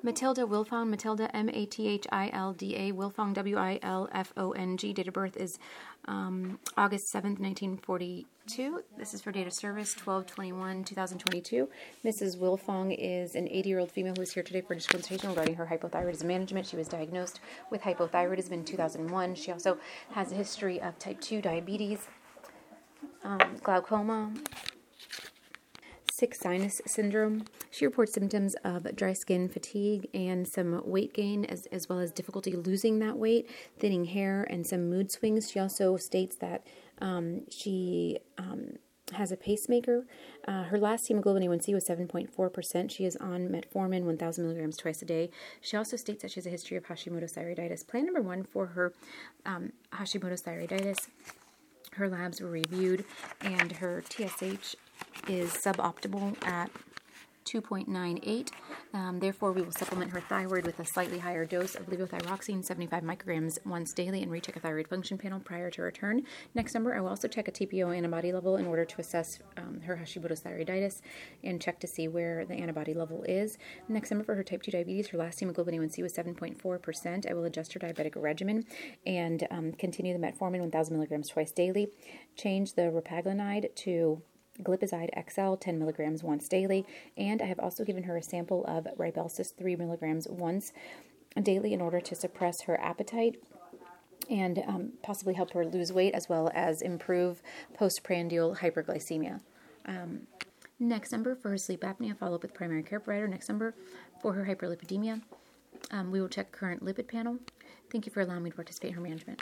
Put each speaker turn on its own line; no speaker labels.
Matilda Wilfong, Matilda Mathilda, Wilfong Wilfong. Date of birth is August 7th, 1942. This is for date of service 12/21/2022. Mrs. Wilfong is an 80-year-old female who is here today for consultation regarding her hypothyroidism management. She was diagnosed with hypothyroidism in 2001. She also has a history of type 2 diabetes, glaucoma, sick sinus syndrome. She reports symptoms of dry skin, fatigue, and some weight gain, as well as difficulty losing that weight, thinning hair, and some mood swings. She also states that she has a pacemaker. Her last hemoglobin A1C was 7.4%. She is on metformin 1,000 milligrams twice a day. She also states that she has a history of Hashimoto's thyroiditis. Plan number 1 for her Hashimoto's thyroiditis. Her labs were reviewed, and her TSH is suboptimal at 2.98. Therefore, we will supplement her thyroid with a slightly higher dose of levothyroxine, 75 micrograms once daily, and recheck a thyroid function panel prior to return. Next number, I will also check a TPO antibody level in order to assess her Hashimoto's thyroiditis and check to see where the antibody level is. Next number for her type 2 diabetes, her last hemoglobin A1C was 7.4%. I will adjust her diabetic regimen and continue the metformin 1,000 milligrams twice daily. Change the repaglinide to Glipizide XL 10 milligrams once daily, and I have also given her a sample of Ribelsis 3 milligrams once daily in order to suppress her appetite and possibly help her lose weight, as well as improve postprandial hyperglycemia. Next number for her sleep apnea, follow up with primary care provider. Next number for her hyperlipidemia, we will check current lipid panel. Thank you for allowing me to participate in her management.